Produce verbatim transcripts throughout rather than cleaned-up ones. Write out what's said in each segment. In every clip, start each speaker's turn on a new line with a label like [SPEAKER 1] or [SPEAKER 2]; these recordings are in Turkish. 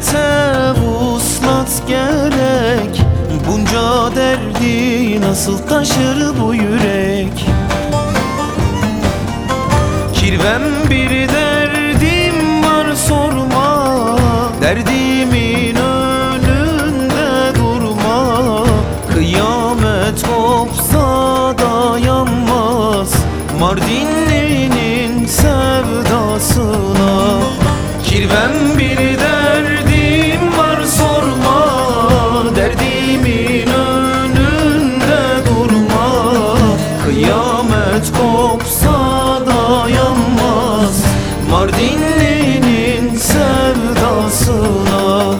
[SPEAKER 1] ise vuslat gerek. Bunca derdi nasıl taşır bu yürek? Kirvem bir derdim var sorma, derdimin önünde durma. Kıyamet kopsa dayanmaz Mardinli'nin sevdasına. Kirvem bir derdim var sorma, derdimin önünde durma. Kıyamet kopsa dayanmaz Mardinli'nin sevdasına.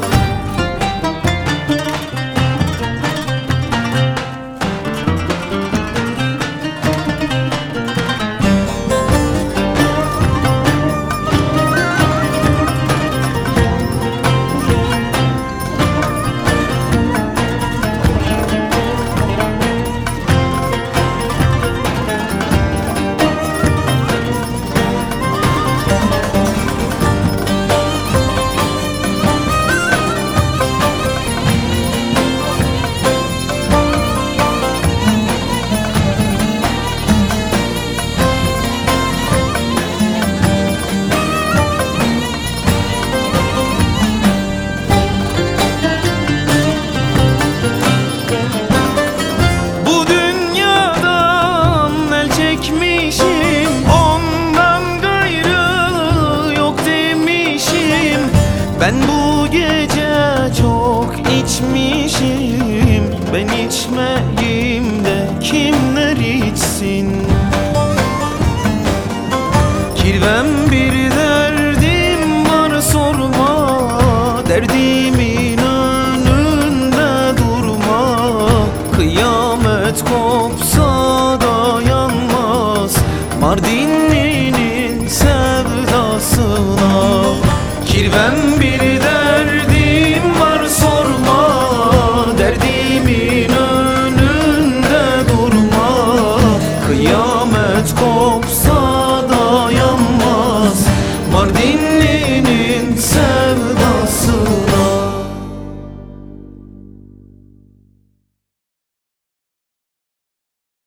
[SPEAKER 1] Ben bu gece çok içmişim, ben içmeyeyim de kimler içsin? Kirvem bir derdim var sorma, derdimin önünde durma. Kıyamet kopsa dayanmaz Mardinli'nin sevdasına. Kirvem bir derdim var sorma, derdimin önünde durma. Kıyamet kopsa dayanmaz Mardinli'nin sevdasına.